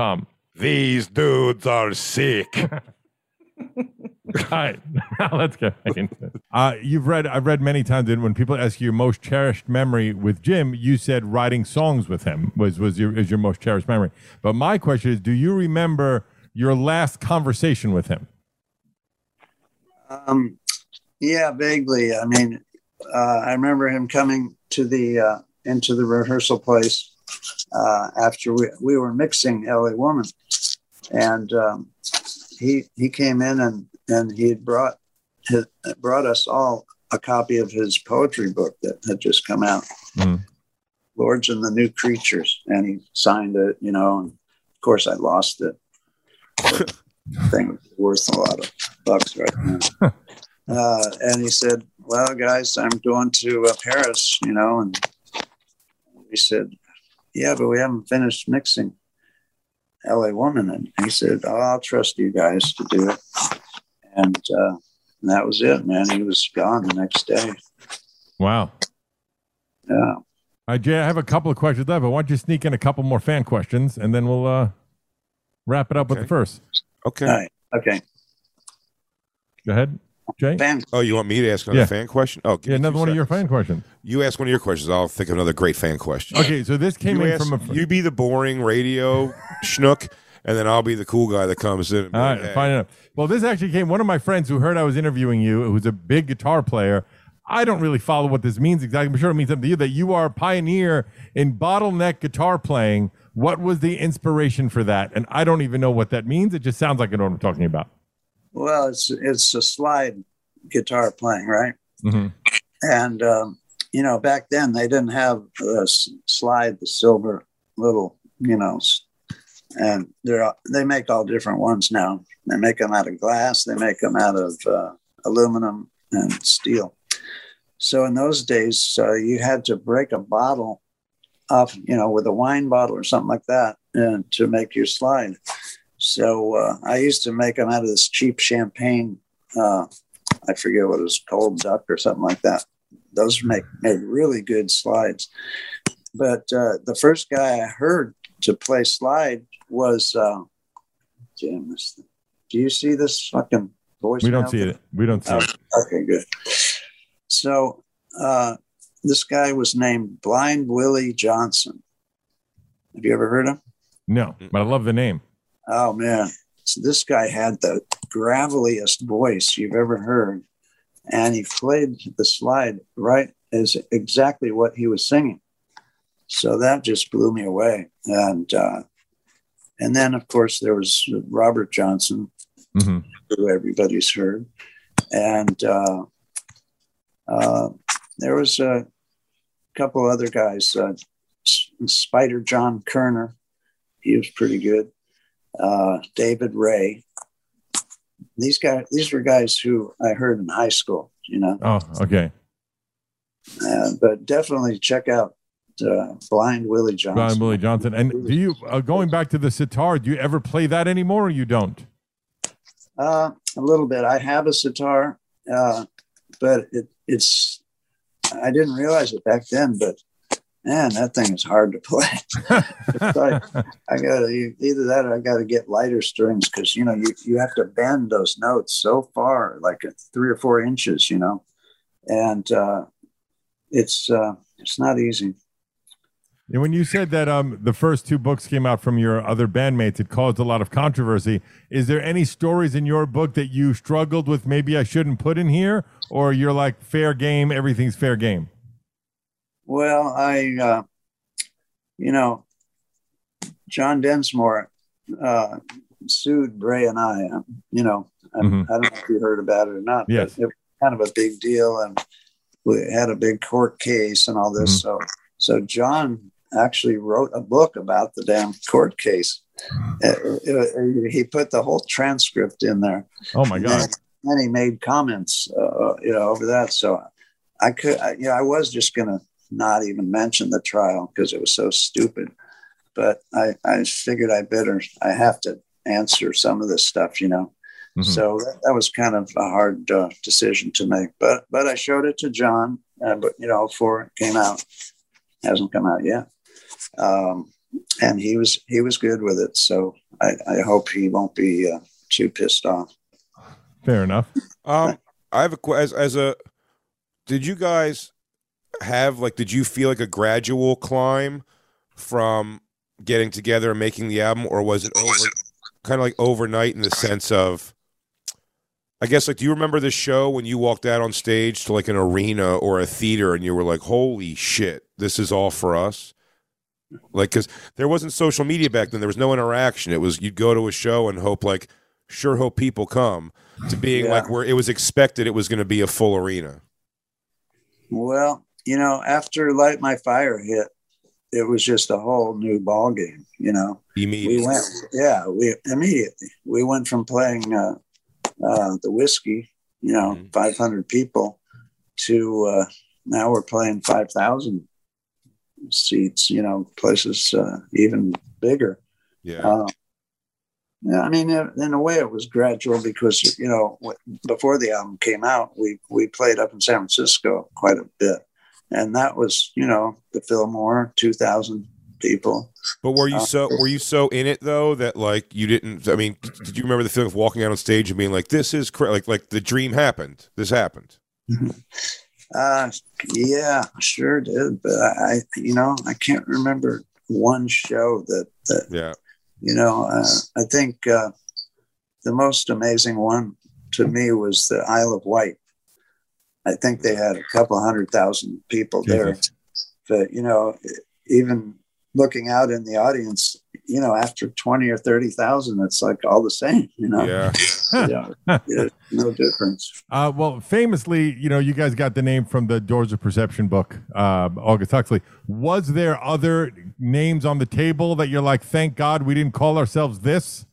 These dudes are sick. All right, now let's go. I've read many times that when people ask you your most cherished memory with Jim, you said writing songs with him is your most cherished memory. But my question is, do you remember your last conversation with him? Yeah, vaguely. I mean, I remember him coming to the into the rehearsal place after we were mixing L.A. Woman, and he came in and he had brought us all a copy of his poetry book that had just come out, Lords and the New Creatures, and he signed it, and of course I lost it. The thing was worth a lot of bucks right now. And he said, well, guys, I'm going to Paris, and we said, yeah, but we haven't finished mixing L.A. Woman. And he said, oh, I'll trust you guys to do it. And that was it, man. He was gone the next day. Wow. Yeah. Jay, I have a couple of questions left, but why don't you sneak in a couple more fan questions, and then we'll wrap it up with the first. Okay. All right. Okay. Go ahead, Jay. You want me to ask another fan question? Oh, yeah, another one of your fan questions. You ask one of your questions. I'll think of another great fan question. Okay, so this came in from you be the boring radio schnook, and then I'll be the cool guy that comes in. All right, fine enough. Well, this actually came. One of my friends who heard I was interviewing you, who's a big guitar player. I don't really follow what this means exactly. I'm sure it means something to you that you are a pioneer in bottleneck guitar playing. What was the inspiration for that? And I don't even know what that means. It just sounds like I know what I'm talking about. Well, it's a slide guitar playing, right? Mm-hmm. And back then they didn't have the slide, the silver little, and they make all different ones now. They make them out of glass. They make them out of aluminum and steel. So in those days, you had to break a bottle off, with a wine bottle or something like that, and to make your slide. So I used to make them out of this cheap champagne. I forget what it was, Cold Duck or something like that. Those made really good slides. But the first guy I heard to play slide was Jim. Do you see this fucking voice? We don't see it. We don't see it. Okay, good. So this guy was named Blind Willie Johnson. Have you ever heard him? No, but I love the name. Oh, man. So this guy had the graveliest voice you've ever heard. And he played the slide right as exactly what he was singing. So that just blew me away. And then, of course, there was Robert Johnson, who everybody's heard. And there was a couple other guys. Spider John Kerner, he was pretty good. David Ray. These were guys who I heard in high school, Oh, okay. But definitely check out Blind Willie Johnson. Blind Willie Johnson. And do you, going back to the sitar, do you ever play that anymore, or you don't? A little bit. I have a sitar, but it's. I didn't realize it back then, but man, that thing is hard to play. It's like, I gotta either that or I gotta get lighter strings because you have to bend those notes so far, like 3 or 4 inches, and it's not easy. And when you said that the first 2 books came out from your other bandmates, it caused a lot of controversy. Is there any stories in your book that you struggled with? Maybe I shouldn't put in here, or you're like fair game, everything's fair game. Well, John Densmore sued Bray and I. I don't know if you heard about it or not. Yes. But it was kind of a big deal, and we had a big court case and all this. So John actually wrote a book about the damn court case. He put the whole transcript in there. Oh my God! And he made comments, over that. So I was just gonna not even mention the trial because it was so stupid. But I figured I have to answer some of this stuff, So that was kind of a hard decision to make. But I showed it to John, before it came out. Hasn't come out yet. and he was good with it. So I hope he won't be too pissed off. Fair enough. I have a did you guys have did you feel like a gradual climb from getting together and making the album, or was it kind of like overnight in the sense of, I guess, do you remember the show when you walked out on stage to an arena or a theater and you were like, holy shit, this is all for us? Because there wasn't social media back then. There was no interaction. It was, you'd go to a show and hope people come, to being where it was expected it was going to be a full arena. Well, after Light My Fire hit, it was just a whole new ball game, Immediately. We went from playing the Whiskey, 500 people, to now we're playing 5,000 seats, places even bigger. Yeah. I mean, in a way it was gradual because, before the album came out, we played up in San Francisco quite a bit. And that was, the Fillmore, 2,000 people. But were you so in it though that you didn't? I mean, did you remember the feeling of walking out on stage and being like, "This is like the dream happened. This happened." Yeah, sure did. But I can't remember one show that. Yeah. I think the most amazing one to me was the Isle of Wight. I think they had a couple 100,000 people there. But, even looking out in the audience, after 20 or 30,000, it's all the same, Yeah. No difference. Well, famously, you guys got the name from the Doors of Perception book, August Huxley. Was there other names on the table that you're like, thank God we didn't call ourselves this?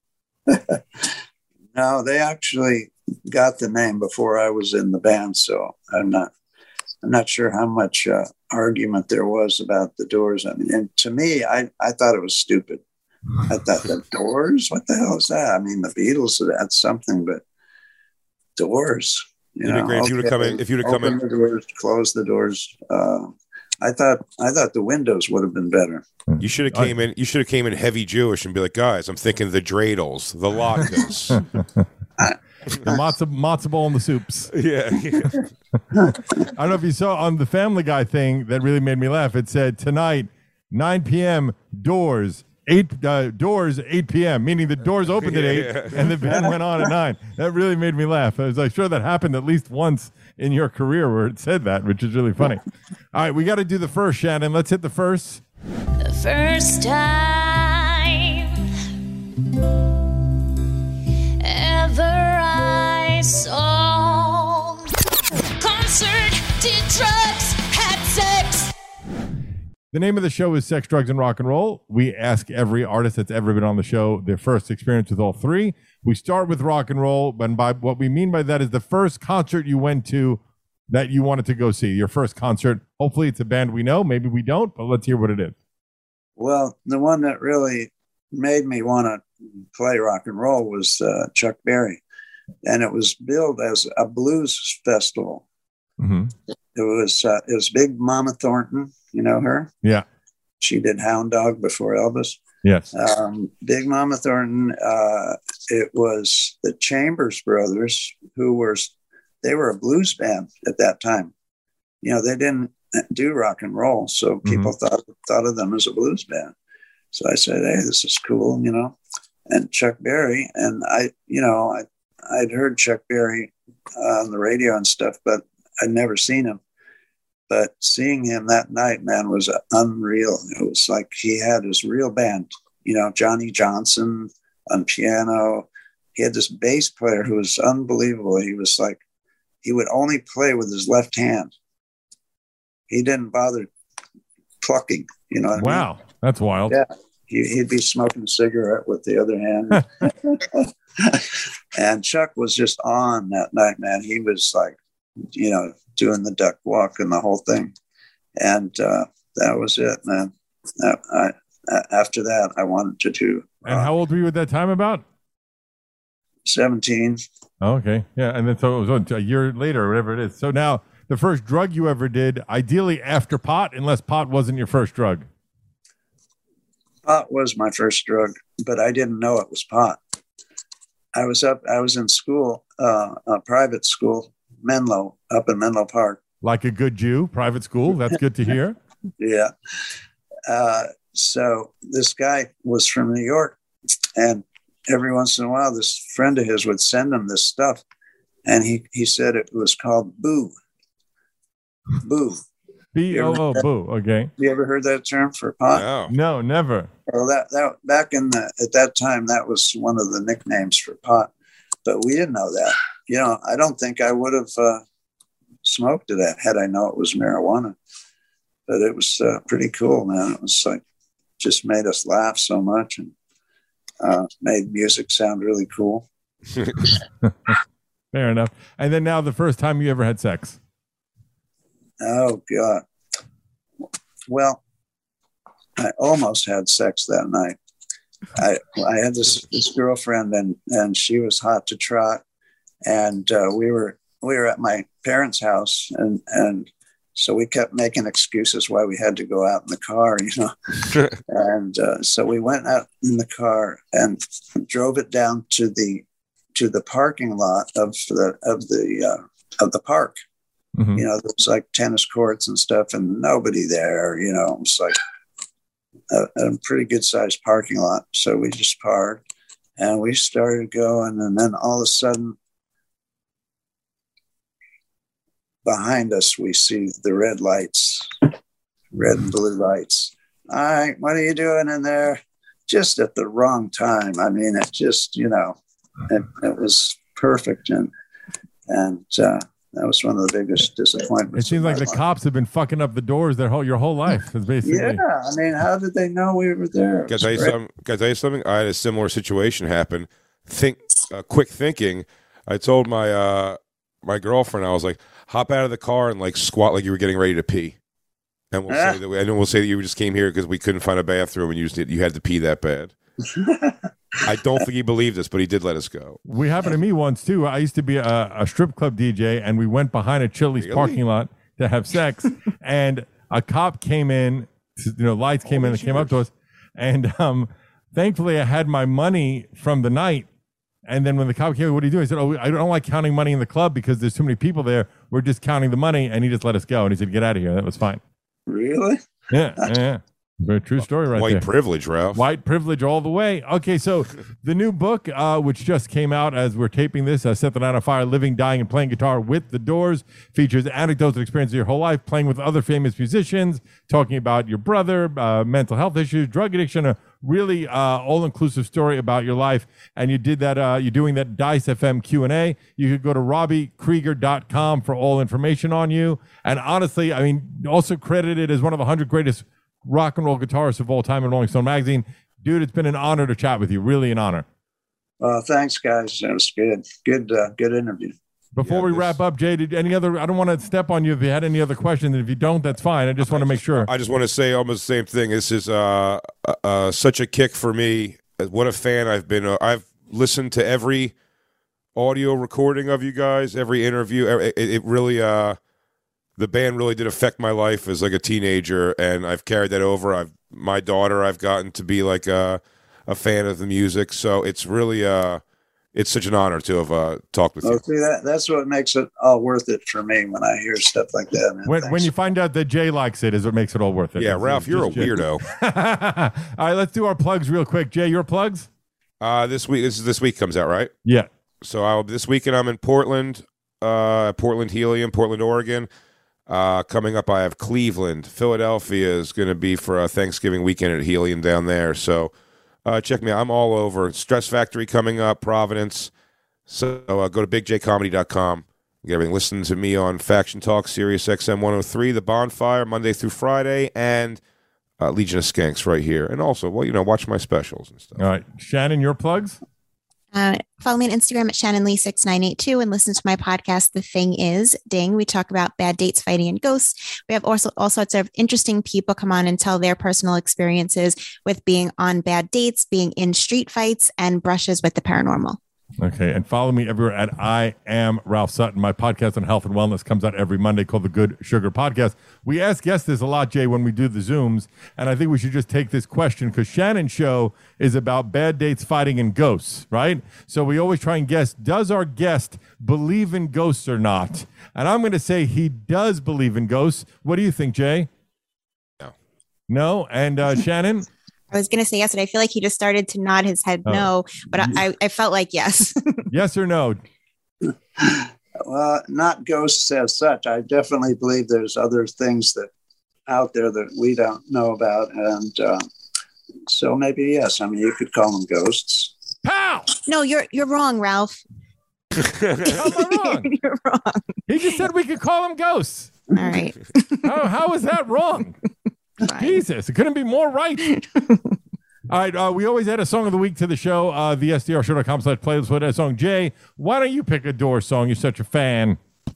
No, they actually got the name before I was in the band, so I'm not sure how much argument there was about the Doors. I mean, and to me, I thought it was stupid. I thought, the Doors? What the hell is that? I mean, the Beatles, that's something, but Doors. It'd be great if you'd have come in. The doors, close the doors. I thought the windows would have been better. You should have came in. You should have came in heavy Jewish and be like, guys, I'm thinking the dreidels, the latkes. The matzo ball and the soups. Yeah. I don't know if you saw on the Family Guy thing that really made me laugh. It said tonight, 9 p.m. Doors 8 p.m. Meaning the doors opened at 8 and the band went on at 9. That really made me laugh. I was like, sure, that happened at least once in your career where it said that, which is really funny. All right, we got to do the first, Shannon. Let's hit the first. The first time ever I saw concert, did drugs, had sex. The name of the show is Sex, Drugs, and Rock and Roll. We ask every artist that's ever been on the show their first experience with all three. We start with rock and roll, and by what we mean by that is the first concert you went to that you wanted to go see, your first concert. Hopefully it's a band we know. Maybe we don't, but let's hear what it is. Well, the one that really made me want to play rock and roll was Chuck Berry. And it was billed as a blues festival. Mm-hmm. It was Big Mama Thornton. You know her? Yeah. She did Hound Dog before Elvis. Yes. Big Mama Thornton. It was the Chambers Brothers, who were a blues band at that time. They didn't do rock and roll, so people thought of them as a blues band. So I said, "Hey, this is cool," And Chuck Berry, and I'd heard Chuck Berry on the radio and stuff, but I'd never seen him. But seeing him that night, man, was unreal. It was like he had his real band, Johnny Johnson on piano. He had this bass player who was unbelievable. He was like, he would only play with his left hand. He didn't bother plucking, Wow, that's wild. Yeah, he'd be smoking a cigarette with the other hand. And Chuck was just on that night, man. He was like, doing the duck walk and the whole thing. And that was it, man. After that, I wanted to do. And how old were you at that time about? 17. Oh, okay. Yeah. And then so it was a year later or whatever it is. So now the first drug you ever did, ideally after pot, unless pot wasn't your first drug. Pot was my first drug, but I didn't know it was pot. I was in school, a private school, Menlo, up in Menlo Park. Like a good Jew, private school. That's good to hear. Yeah. So this guy was from New York, and every once in a while, this friend of his would send him this stuff. And he said it was called boo. Boo. B-O-O, boo. Okay. You ever heard that term for pot? No, never. Well, that back at that time, that was one of the nicknames for pot, but we didn't know that. I don't think I would have smoked it had I known it was marijuana. But it was pretty cool, man. It was like just made us laugh so much and made music sound really cool. Fair enough. And then now, the first time you ever had sex? Oh God. Well, I almost had sex that night. I had this girlfriend, and she was hot to trot, and we were at my parents' house, and so we kept making excuses why we had to go out in the car, and so we went out in the car and drove it down to the parking lot of the park. Mm-hmm. There was like tennis courts and stuff, and nobody there. It was like a pretty good sized parking lot. So we just parked and we started going, and then all of a sudden, behind us, we see the red and blue lights. All right, what are you doing in there? Just at the wrong time. I mean, it just, it was perfect. And that was one of the biggest disappointments. It seems like the cops have been fucking up the doors your whole life. Basically. Yeah, I mean, how did they know we were there? Can I tell you something? I had a similar situation happen. Quick thinking. I told my girlfriend, I was like, hop out of the car and like squat like you were getting ready to pee, and we'll say that you just came here because we couldn't find a bathroom and you had to pee that bad. I don't think he believed us, but he did let us go. We happened to me once too. I used to be a strip club DJ, and we went behind a Chili's parking lot to have sex, and a cop came in. Lights came in and came up to us, and thankfully I had my money from the night. And then when the cop came, what are you doing? He said, I don't like counting money in the club because there's too many people there. We're just counting the money. And he just let us go. And he said, get out of here. That was fine. Really? Yeah. Very true story right there. White privilege, Ralph. White privilege all the way. Okay, so the new book, which just came out as we're taping this, Set the Night on Fire, Living, Dying, and Playing Guitar with the Doors, features anecdotes and experiences of your whole life, playing with other famous musicians, talking about your brother, mental health issues, drug addiction, a really all-inclusive story about your life. And you did that, you're doing that Dice FM Q&A. You could go to RobbieKrieger.com for all information on you. And honestly, I mean, also credited as one of the 100 greatest rock and roll guitarist of all time in Rolling Stone magazine. Dude, it's been an honor to chat with you. Really an honor. Thanks, guys. It was good. Good interview. Before we wrap up, Jay, I don't want to step on you if you had any other questions. And if you don't, that's fine. I just want to make sure. I just want to say almost the same thing. This is such a kick for me. What a fan I've been. I've listened to every audio recording of you guys, every interview. It really... the band really did affect my life as like a teenager, and I've carried that over. My daughter, I've gotten to be like a fan of the music, so it's really it's such an honor to have talked with you. See, that's what makes it all worth it for me when I hear stuff like that. Man. When you find out that Jay likes it, is what makes it all worth it. Yeah, Ralph, you're a weirdo. All right, let's do our plugs real quick. Jay, your plugs? This week comes out, right? Yeah. So this weekend I'm in Portland, Helium, Portland, Oregon. Coming up, I have Cleveland. Philadelphia is going to be for Thanksgiving weekend at Helium down there. So check me out. I'm all over. Stress Factory coming up, Providence. So go to bigjcomedy.com. Get everything. Listen to me on Faction Talk, Sirius XM 103, The Bonfire, Monday through Friday, and Legion of Skanks right here. And also, watch my specials and stuff. All right. Shannon, your plugs? Follow me on Instagram at ShannonLee6982 and listen to my podcast, The Thing Is, Ding. We talk about bad dates, fighting, and ghosts. We have also all sorts of interesting people come on and tell their personal experiences with being on bad dates, being in street fights, and brushes with the paranormal. Okay, and follow me everywhere at I Am Ralph Sutton. My podcast on health and wellness comes out every Monday called The Good Sugar Podcast. We ask guests this a lot, Jay, when we do the Zooms, and I think we should just take this question because Shannon's show is about bad dates, fighting, and ghosts, right? So we always try and guess, does our guest believe in ghosts or not? And I'm going to say he does believe in ghosts. What do you think, Jay? No. No? And Shannon? I was going to say yes, and I feel like he just started to nod his head no, but I felt like yes. Yes or no? Well, not ghosts as such. I definitely believe there's other things that out there that we don't know about. And so maybe yes. I mean, you could call them ghosts. Pow! No, you're wrong, Ralph. How am I wrong? You're wrong. He just said we could call them ghosts. All right. How is that wrong? Fine. Jesus, it couldn't be more right. All right, we always add a song of the week to the show, the SDRshow.com/playlist with that song. Jay, why don't you pick a Doors song? You're such a fan.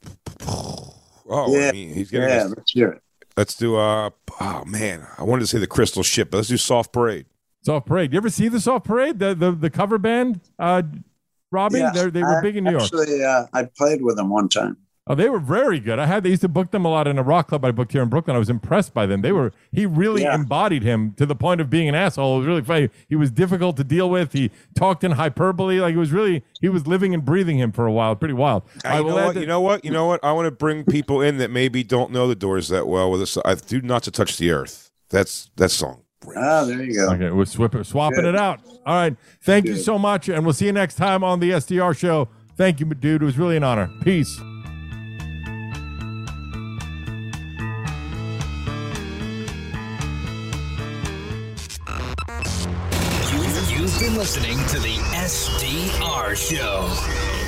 Oh, Yeah, I mean, he's getting yeah, let's hear it. Let's do, oh man, I wanted to say the Crystal Ship, but let's do Soft Parade. Soft Parade. You ever see the Soft Parade? The cover band, Robbie? Yeah, They were big in New York. Actually, I played with them one time. Oh, they were very good. They used to book them a lot in a rock club I booked here in Brooklyn. I was impressed by them. He really embodied him to the point of being an asshole. It was really funny. He was difficult to deal with. He talked in hyperbole. Like he was living and breathing him for a while. Pretty wild. You know what? I want to bring people in that maybe don't know the Doors that well with us. I do Not to Touch the Earth. That's that song. Ah, there you go. Okay, we're swapping it out. All right. Thank you so much, and we'll see you next time on the SDR show. Thank you, dude. It was really an honor. Peace. You've been listening to the SDR Show.